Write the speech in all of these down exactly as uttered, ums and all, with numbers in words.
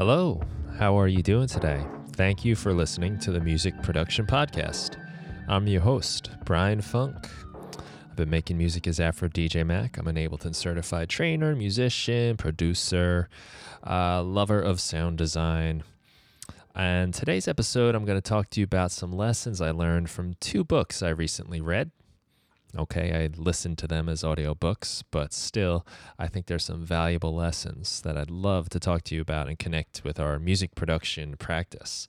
Hello, how are you doing today? Thank you for listening to the Music Production Podcast. I'm your host, Brian Funk. I've been making music as Afro D J Mac. I'm an Ableton certified trainer, musician, producer, uh, lover of sound design. And today's episode, I'm going to talk to you about some lessons I learned from two books I recently read. Okay, I listened to them as audiobooks, but still, I think there's some valuable lessons that I'd love to talk to you about and connect with our music production practice.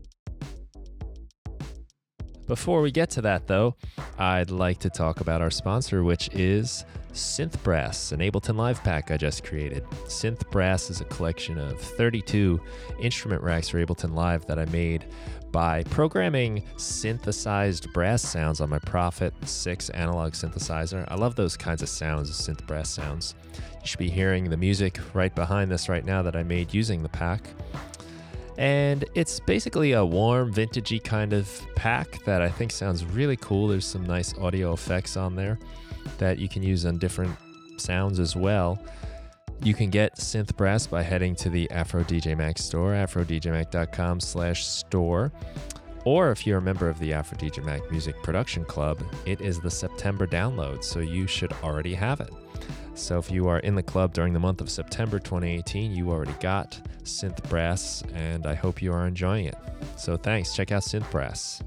Before we get to that, though, I'd like to talk about our sponsor, which is Synth Brass, an Ableton Live pack I just created. Synth Brass is a collection of thirty-two instrument racks for Ableton Live that I made by programming synthesized brass sounds on my Prophet six analog synthesizer. I love those kinds of sounds, synth brass sounds. You should be hearing the music right behind this right now that I made using the pack. And it's basically a warm, vintagey kind of pack that I think sounds really cool. There's some nice audio effects on there that you can use on different sounds as well. You can get Synth Brass by heading to the Afro D J Mac store, afrodjmac.com slash store. Or if you're a member of the Afro D J Mac Music Production Club, it is the September download, so you should already have it. So if you are in the club during the month of September twenty eighteen, you already got Synth Brass, and I hope you are enjoying it. So thanks. Check out Synth Brass.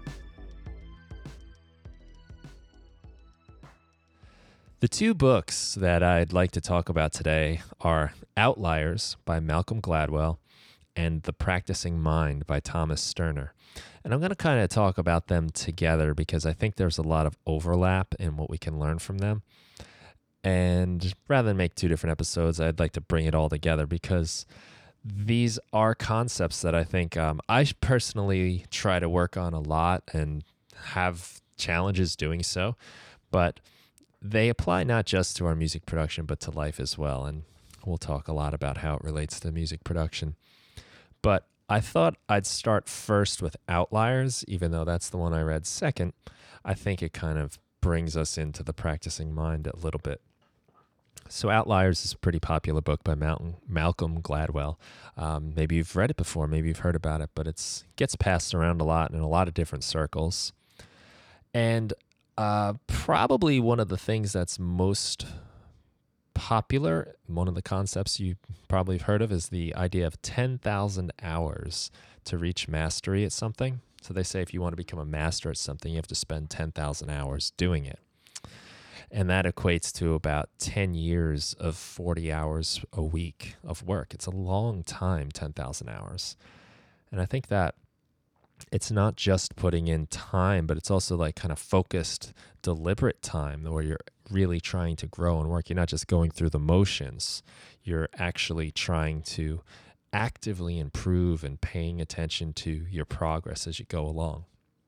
The two books that I'd like to talk about today are Outliers by Malcolm Gladwell and The Practicing Mind by Thomas Sterner. And I'm going to kind of talk about them together because I think there's a lot of overlap in what we can learn from them. And rather than make two different episodes, I'd like to bring it all together because these are concepts that I think um, I personally try to work on a lot and have challenges doing so. But they apply not just to our music production, but to life as well. And we'll talk a lot about how it relates to music production. But I thought I'd start first with Outliers, even though that's the one I read second. I think it kind of brings us into the practicing mind a little bit. So Outliers is a pretty popular book by Malcolm, Malcolm Gladwell. Um, maybe you've read it before, maybe you've heard about it, but it gets passed around a lot in a lot of different circles. And Uh, probably one of the things that's most popular, one of the concepts you probably have heard of is the idea of ten thousand hours to reach mastery at something. So they say if you want to become a master at something, you have to spend ten thousand hours doing it. And that equates to about ten years of forty hours a week of work. It's a long time, ten thousand hours. And I think that it's not just putting in time, but it's also like kind of focused, deliberate time where you're really trying to grow and work. You're not just going through the motions. You're actually trying to actively improve and paying attention to your progress as you go along.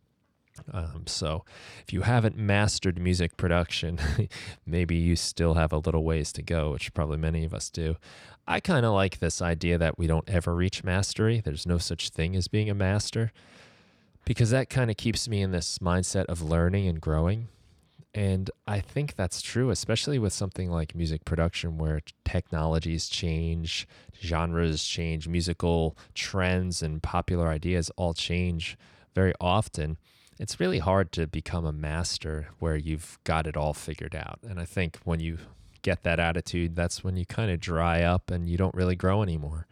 Um, so if you haven't mastered music production, maybe you still have a little ways to go, which probably many of us do. I kind of like this idea that we don't ever reach mastery. There's no such thing as being a master, because that kind of keeps me in this mindset of learning and growing. And I think that's true, especially with something like music production where technologies change, genres change, musical trends and popular ideas all change very often. It's really hard to become a master where you've got it all figured out. And I think when you get that attitude, that's when you kind of dry up and you don't really grow anymore.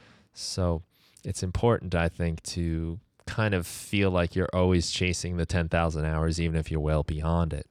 So it's important, I think, to kind of feel like you're always chasing the ten thousand hours, even if you're well beyond it.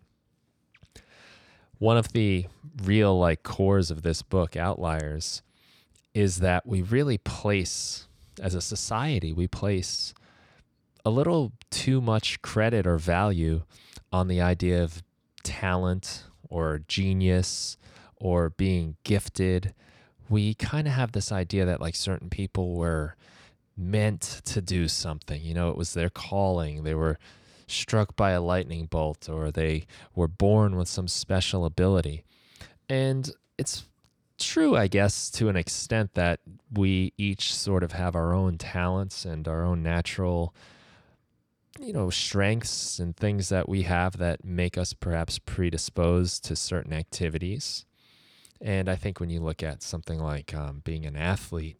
One of the real like cores of this book, Outliers, is that we really place, as a society, we place a little too much credit or value on the idea of talent or genius or being gifted. We kind of have this idea that like certain people were meant to do something. You know, it was their calling. They were struck by a lightning bolt, or they were born with some special ability. And it's true, I guess, to an extent that we each sort of have our own talents and our own natural, you know, strengths and things that we have that make us perhaps predisposed to certain activities. And I think when you look at something like um, being an athlete,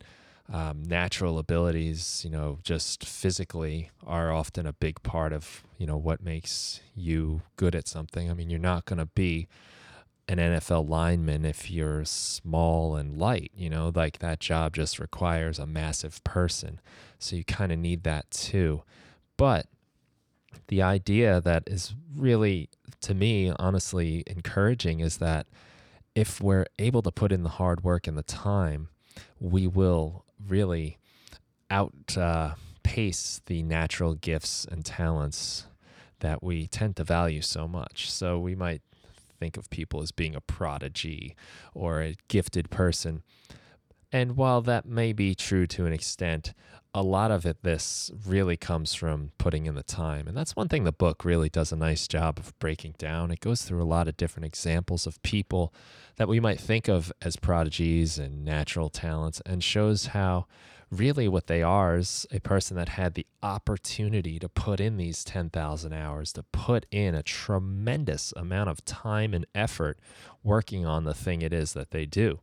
Um, natural abilities, you know, just physically are often a big part of, you know, what makes you good at something. I mean, you're not going to be an N F L lineman if you're small and light, you know, like that job just requires a massive person. So you kind of need that too. But the idea that is really, to me, honestly encouraging is that if we're able to put in the hard work and the time, we will really outpace uh, pace the natural gifts and talents that we tend to value so much. So we might think of people as being a prodigy or a gifted person. And while that may be true to an extent, a lot of it, this really comes from putting in the time. And that's one thing the book really does a nice job of breaking down. It goes through a lot of different examples of people that we might think of as prodigies and natural talents, and shows how really what they are is a person that had the opportunity to put in these ten thousand hours, to put in a tremendous amount of time and effort working on the thing it is that they do.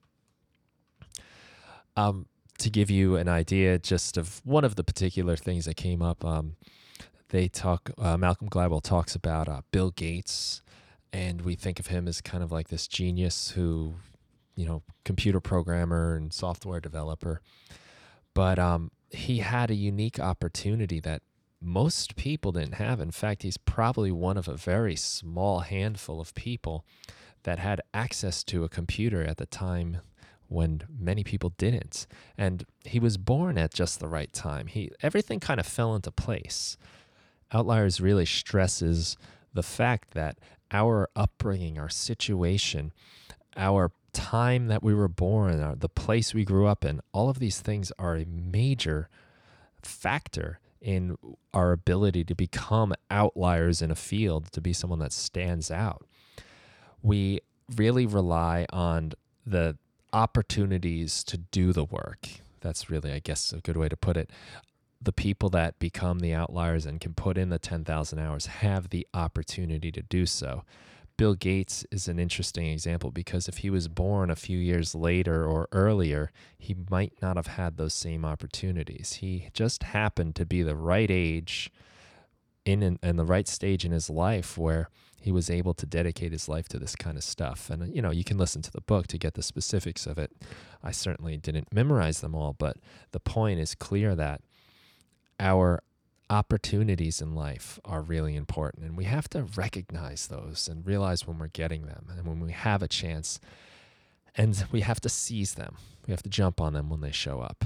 Um, to give you an idea just of one of the particular things that came up, um, they talk, uh, Malcolm Gladwell talks about uh, Bill Gates, and we think of him as kind of like this genius who, you know, computer programmer and software developer. But um, he had a unique opportunity that most people didn't have. In fact, he's probably one of a very small handful of people that had access to a computer at the time when many people didn't. And he was born at just the right time. He everything kind of fell into place. Outliers really stresses the fact that our upbringing, our situation, our time that we were born, our, the place we grew up in, all of these things are a major factor in our ability to become outliers in a field, to be someone that stands out. We really rely on the opportunities to do the work. That's really, I guess, a good way to put it. The people that become the outliers and can put in the ten thousand hours have the opportunity to do so. Bill Gates is an interesting example because if he was born a few years later or earlier, he might not have had those same opportunities. He just happened to be the right age in and in, in the right stage in his life where he was able to dedicate his life to this kind of stuff. And, you know, you can listen to the book to get the specifics of it. I certainly didn't memorize them all, but the point is clear that our opportunities in life are really important, and we have to recognize those and realize when we're getting them and when we have a chance, and we have to seize them. We have to jump on them when they show up.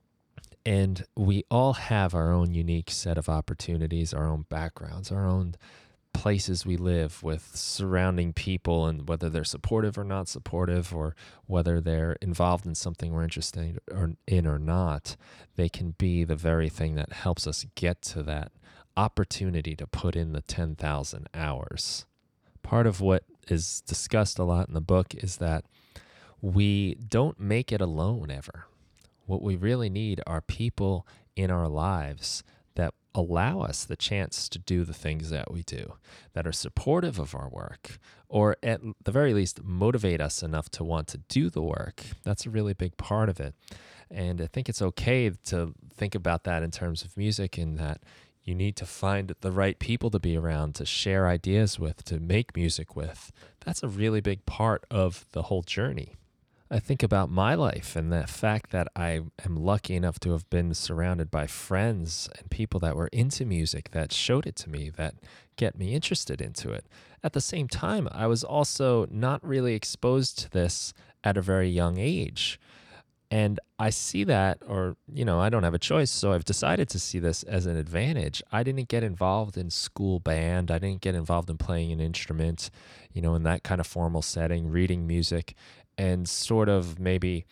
And we all have our own unique set of opportunities, our own backgrounds, our own places we live with, surrounding people, and whether they're supportive or not supportive, or whether they're involved in something we're interested in or not, they can be the very thing that helps us get to that opportunity to put in the ten thousand hours. Part of what is discussed a lot in the book is that we don't make it alone ever. What we really need are people in our lives that allow us the chance to do the things that we do, that are supportive of our work, or at the very least motivate us enough to want to do the work. That's a really big part of it. And I think it's okay to think about that in terms of music, in that you need to find the right people to be around, to share ideas with, to make music with. That's a really big part of the whole journey. I think about my life and the fact that I am lucky enough to have been surrounded by friends and people that were into music, that showed it to me, that get me interested into it. At the same time, I was also not really exposed to this at a very young age. And I see that, or, you know, I don't have a choice, so I've decided to see this as an advantage. I didn't get involved in school band. I didn't get involved in playing an instrument, you know, in that kind of formal setting, reading music, and sort of maybe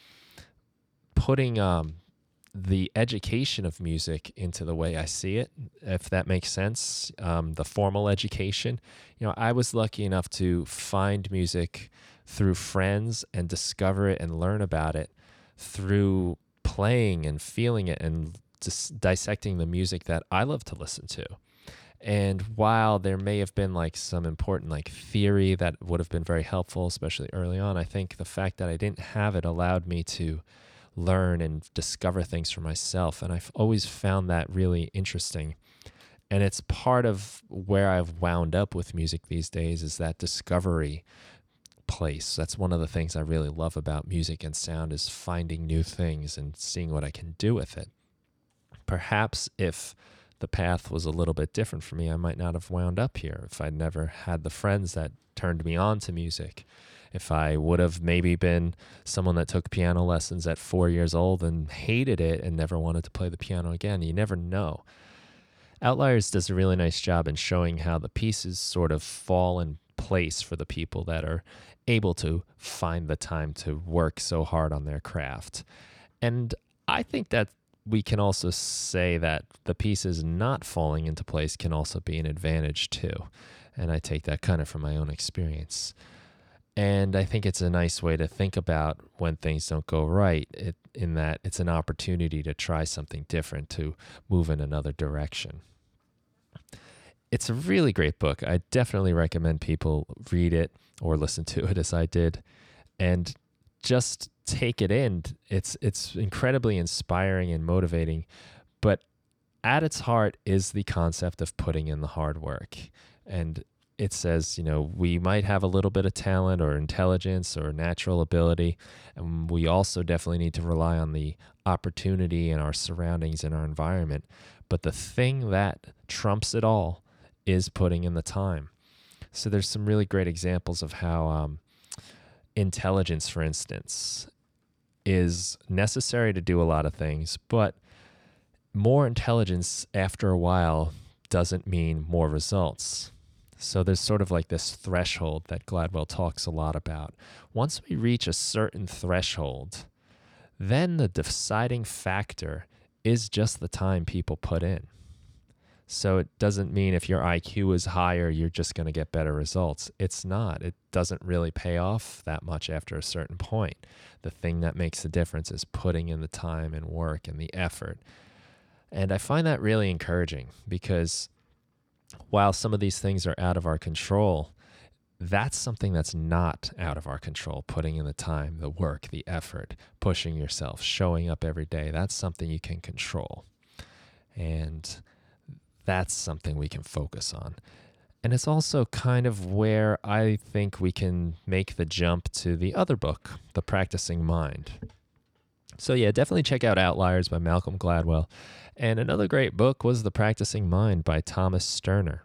putting um, the education of music into the way I see it, if that makes sense, um, the formal education. You know, I was lucky enough to find music through friends and discover it and learn about it through playing and feeling it and dis- dissecting the music that I love to listen to. And while there may have been like some important like theory that would have been very helpful, especially early on, I think the fact that I didn't have it allowed me to learn and discover things for myself. And I've always found that really interesting. And it's part of where I've wound up with music these days, is that discovery place. That's one of the things I really love about music and sound, is finding new things and seeing what I can do with it. Perhaps if the path was a little bit different for me, I might not have wound up here. If I'd never had the friends that turned me on to music, if I would have maybe been someone that took piano lessons at four years old and hated it and never wanted to play the piano again, you never know. Outliers does a really nice job in showing how the pieces sort of fall in place for the people that are able to find the time to work so hard on their craft. And I think that we can also say that the pieces not falling into place can also be an advantage too. And I take that kind of from my own experience. And I think it's a nice way to think about when things don't go right, it, in that it's an opportunity to try something different, to move in another direction. It's a really great book. I definitely recommend people read it or listen to it as I did, and just take it in. It's it's incredibly inspiring and motivating, but at its heart is the concept of putting in the hard work. And it says, you know, we might have a little bit of talent or intelligence or natural ability, and we also definitely need to rely on the opportunity and our surroundings and our environment. But the thing that trumps it all is putting in the time. So there's some really great examples of how um, intelligence, for instance, is necessary to do a lot of things, but more intelligence after a while doesn't mean more results. So there's sort of like this threshold that Gladwell talks a lot about. Once we reach a certain threshold, then the deciding factor is just the time people put in. So it doesn't mean if your I Q is higher, you're just going to get better results. It's not. It doesn't really pay off that much after a certain point. The thing that makes the difference is putting in the time and work and the effort. And I find that really encouraging, because while some of these things are out of our control, that's something that's not out of our control. Putting in the time, the work, the effort, pushing yourself, showing up every day, that's something you can control. And that's something we can focus on. And it's also kind of where I think we can make the jump to the other book, The Practicing Mind. So yeah, definitely check out Outliers by Malcolm Gladwell. And another great book was The Practicing Mind by Thomas Sterner.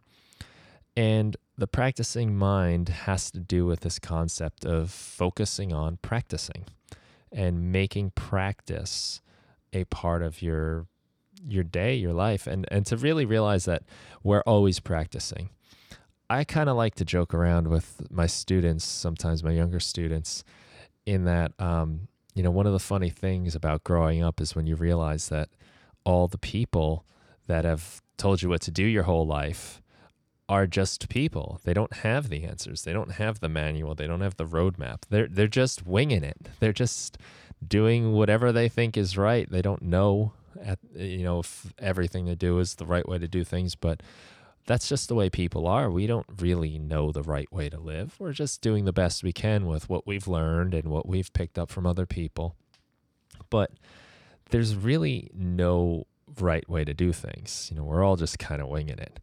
And The Practicing Mind has to do with this concept of focusing on practicing and making practice a part of your your day, your life, and, and to really realize that we're always practicing. I kind of like to joke around with my students, sometimes my younger students, in that, um, you know, one of the funny things about growing up is when you realize that all the people that have told you what to do your whole life are just people. They don't have the answers. They don't have the manual. They don't have the roadmap. They're they're just winging it. They're just doing whatever they think is right. They don't know, at, you know, if everything they do is the right way to do things, but that's just the way people are. We don't really know the right way to live. We're just doing the best we can with what we've learned and what we've picked up from other people. But there's really no right way to do things. You know, we're all just kind of winging it.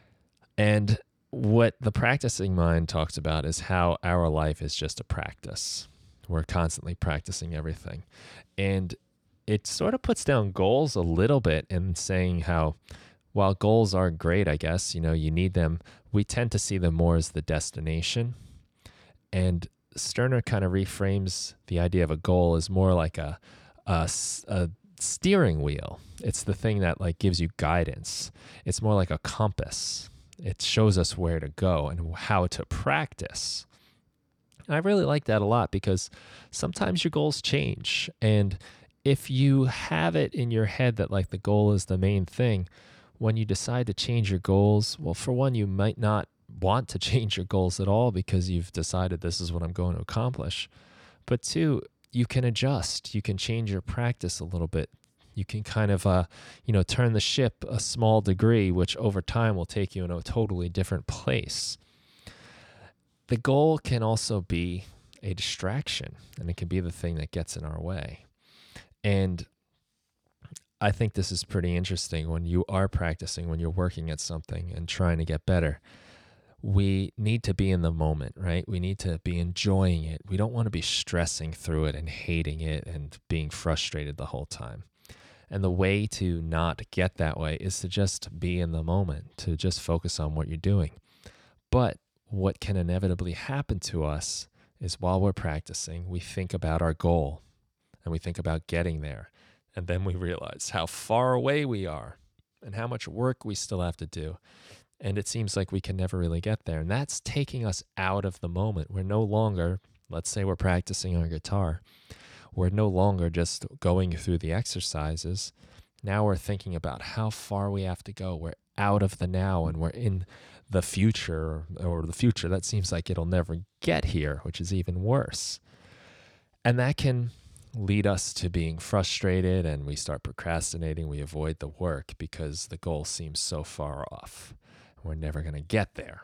And what The Practicing Mind talks about is how our life is just a practice. We're constantly practicing everything. And it sort of puts down goals a little bit in saying how, while goals are great, I guess, you know, you need them, we tend to see them more as the destination. And Sterner kind of reframes the idea of a goal as more like a, a, a steering wheel. It's the thing that like gives you guidance. It's more like a compass. It shows us where to go and how to practice. And I really like that a lot, because sometimes your goals change. And if you have it in your head that like the goal is the main thing, when you decide to change your goals, well, for one, you might not want to change your goals at all because you've decided this is what I'm going to accomplish. But two, you can adjust. You can change your practice a little bit. You can kind of, uh, you know, turn the ship a small degree, which over time will take you in a totally different place. The goal can also be a distraction, and it can be the thing that gets in our way. And I think this is pretty interesting when you are practicing, when you're working at something and trying to get better. We need to be in the moment, right? We need to be enjoying it. We don't want to be stressing through it and hating it and being frustrated the whole time. And the way to not get that way is to just be in the moment, to just focus on what you're doing. But what can inevitably happen to us is while we're practicing, we think about our goal and we think about getting there. And then we realize how far away we are and how much work we still have to do. And it seems like we can never really get there. And that's taking us out of the moment. We're no longer, let's say we're practicing our guitar, we're no longer just going through the exercises. Now we're thinking about how far we have to go. We're out of the now and we're in the future, or the future that seems like it'll never get here, which is even worse. And that can lead us to being frustrated, and we start procrastinating. We avoid the work because the goal seems so far off. We're never going to get there.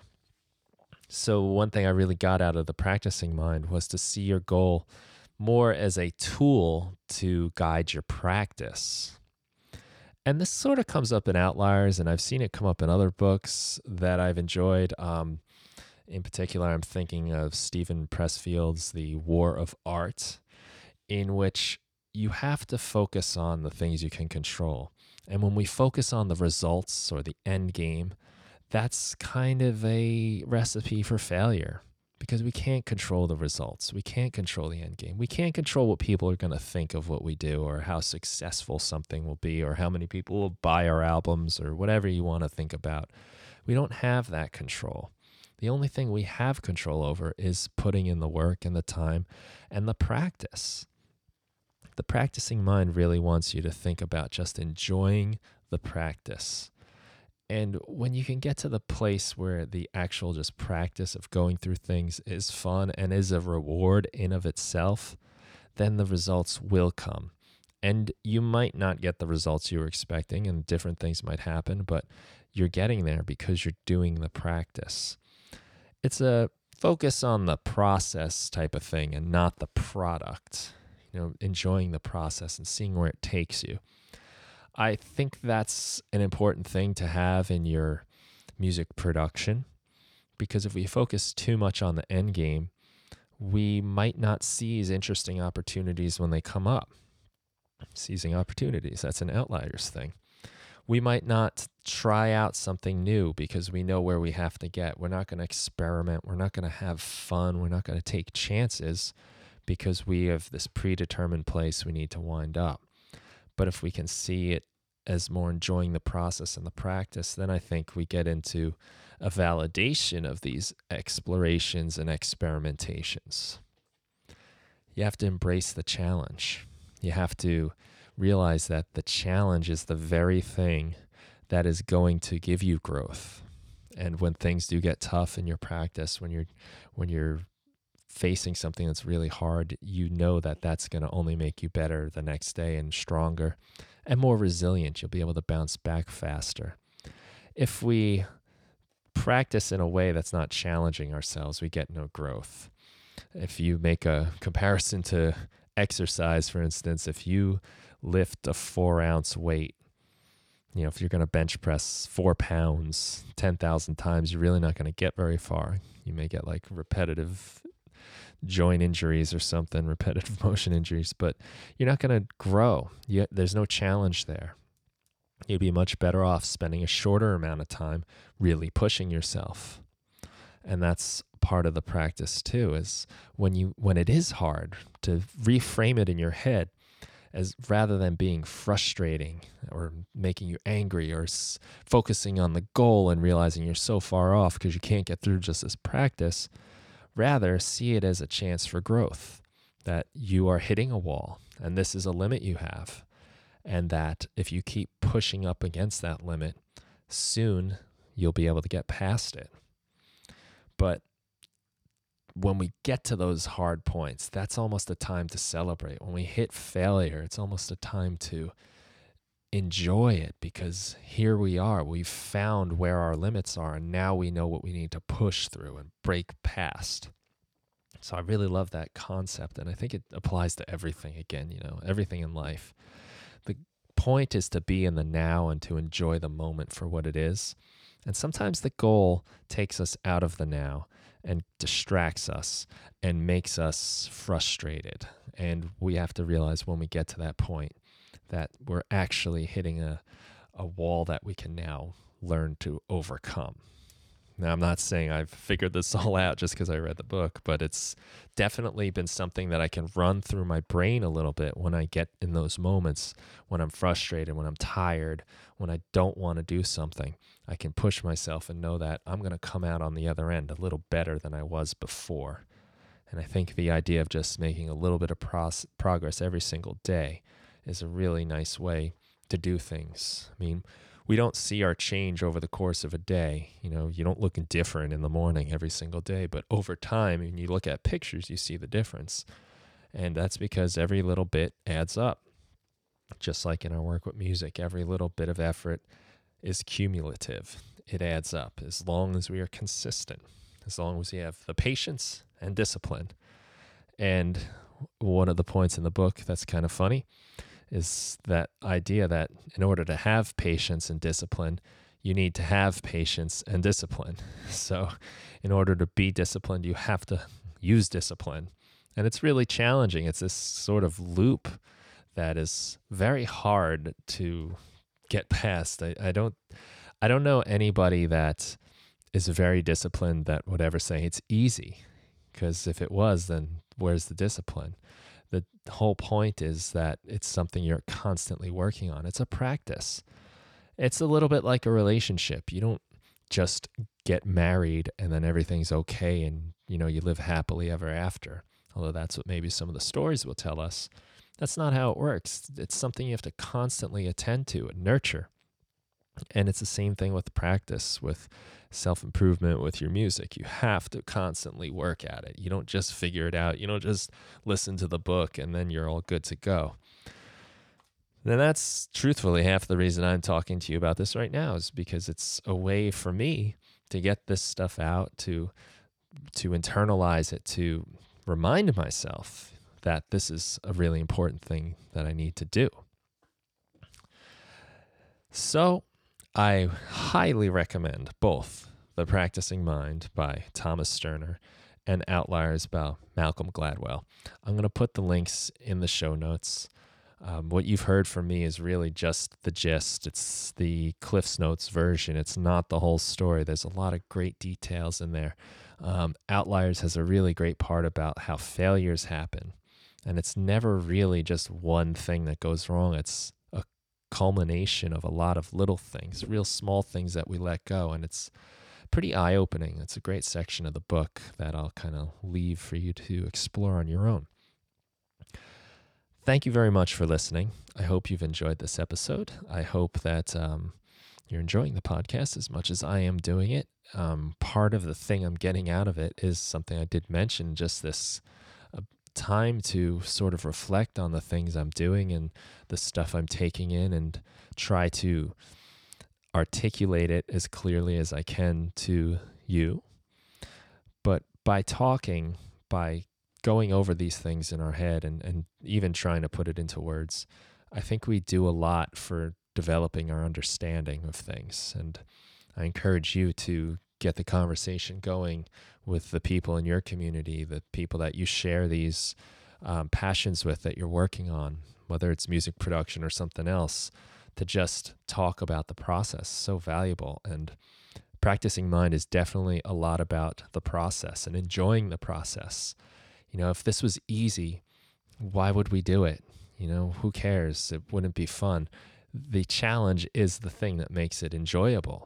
So one thing I really got out of the practicing mind was to see your goal more as a tool to guide your practice. And this sort of comes up in Outliers, and I've seen it come up in other books that I've enjoyed. Um, in particular, I'm thinking of Stephen Pressfield's The War of Art, in which you have to focus on the things you can control. And when we focus on the results or the end game, that's kind of a recipe for failure, because we can't control the results. We can't control the end game. We can't control what people are going to think of what we do, or how successful something will be, or how many people will buy our albums, or whatever you want to think about. We don't have that control. The only thing we have control over is putting in the work and the time and the practice. The practicing mind really wants you to think about just enjoying the practice. And when you can get to the place where the actual just practice of going through things is fun and is a reward in of itself, then the results will come. And you might not get the results you were expecting, and different things might happen, but you're getting there because you're doing the practice. It's a focus on the process type of thing and not the product. You know, enjoying the process and seeing where it takes you. I think that's an important thing to have in your music production, because if we focus too much on the end game, we might not seize interesting opportunities when they come up. Seizing opportunities, that's an Outliers thing. We might not try out something new because we know where we have to get. We're not going to experiment. We're not going to have fun. We're not going to take chances because we have this predetermined place we need to wind up. But if we can see it as more enjoying the process and the practice, then I think we get into a validation of these explorations and experimentations. You have to embrace the challenge. You have to realize that the challenge is the very thing that is going to give you growth. And when things do get tough in your practice, when you're when you're facing something that's really hard, you know that that's going to only make you better the next day and stronger and more resilient. You'll be able to bounce back faster. If we practice in a way that's not challenging ourselves, we get no growth. If you make a comparison to exercise, for instance, if you lift a four ounce weight, you know, if you're going to bench press four pounds ten thousand times, you're really not going to get very far. You may get like repetitive joint injuries or something, repetitive motion injuries, but you're not going to grow. You, there's no challenge there. You'd be much better off spending a shorter amount of time really pushing yourself. And that's part of the practice too, is when you when it is hard, to reframe it in your head as, rather than being frustrating or making you angry or s- focusing on the goal and realizing you're so far off because you can't get through just this practice. Rather, see it as a chance for growth, that you are hitting a wall and this is a limit you have, and that if you keep pushing up against that limit, soon you'll be able to get past it. But when we get to those hard points, that's almost a time to celebrate. When we hit failure, it's almost a time to enjoy it, because here we are. We've found where our limits are, and now we know what we need to push through and break past. So I really love that concept, and I think it applies to everything again, you know, everything in life. The point is to be in the now and to enjoy the moment for what it is. And sometimes the goal takes us out of the now and distracts us and makes us frustrated. And we have to realize when we get to that point that we're actually hitting a, a wall that we can now learn to overcome. Now, I'm not saying I've figured this all out just because I read the book, but it's definitely been something that I can run through my brain a little bit when I get in those moments, when I'm frustrated, when I'm tired, when I don't want to do something. I can push myself and know that I'm going to come out on the other end a little better than I was before. And I think the idea of just making a little bit of pros- progress every single day is a really nice way to do things. I mean, we don't see our change over the course of a day. You know, you don't look different in the morning every single day, but over time, when you look at pictures, you see the difference. And that's because every little bit adds up. Just like in our work with music, every little bit of effort is cumulative. It adds up as long as we are consistent, as long as we have the patience and discipline. And one of the points in the book that's kind of funny is that idea that in order to have patience and discipline, you need to have patience and discipline. So in order to be disciplined, you have to use discipline. And it's really challenging. It's this sort of loop that is very hard to get past. I, I don't I don't know anybody that is very disciplined that would ever say it's easy. Because if it was, then where's the discipline? The whole point is that it's something you're constantly working on. It's a practice. It's a little bit like a relationship. You don't just get married and then everything's okay and, you know, you live happily ever after. Although that's what maybe some of the stories will tell us. That's not how it works. It's something you have to constantly attend to and nurture. And it's the same thing with practice, with self-improvement, with your music. You have to constantly work at it. You don't just figure it out. You don't just listen to the book and then you're all good to go. And that's truthfully half the reason I'm talking to you about this right now, is because it's a way for me to get this stuff out, to to internalize it, to remind myself that this is a really important thing that I need to do. So I highly recommend both The Practicing Mind by Thomas Sterner and Outliers by Malcolm Gladwell. I'm going to put the links in the show notes. Um, what you've heard from me is really just the gist. It's the Cliff's Notes version. It's not the whole story. There's a lot of great details in there. Um, Outliers has a really great part about how failures happen. And it's never really just one thing that goes wrong. It's a culmination of a lot of little things, real small things that we let go. And it's pretty eye-opening. It's a great section of the book that I'll kind of leave for you to explore on your own. Thank you very much for listening. I hope you've enjoyed this episode. I hope that um, you're enjoying the podcast as much as I am doing it. Um, part of the thing I'm getting out of it is something I did mention, just this uh, time to sort of reflect on the things I'm doing and the stuff I'm taking in and try to articulate it as clearly as I can to you. But by talking, by going over these things in our head and, and even trying to put it into words, I think we do a lot for developing our understanding of things. And I encourage you to get the conversation going with the people in your community, the people that you share these um, passions with that you're working on, whether it's music production or something else, to just talk about the process. So valuable. And Practicing Mind is definitely a lot about the process and enjoying the process. You know, if this was easy, why would we do it? You know, who cares? It wouldn't be fun. The challenge is the thing that makes it enjoyable.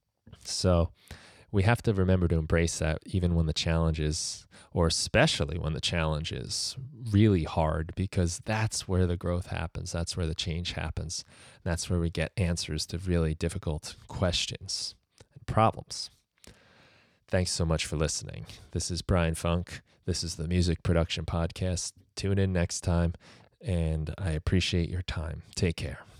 So we have to remember to embrace that even when the challenge is, or especially when the challenge is really hard, because that's where the growth happens. That's where the change happens. That's where we get answers to really difficult questions and problems. Thanks so much for listening. This is Brian Funk. This is the Music Production Podcast. Tune in next time, and I appreciate your time. Take care.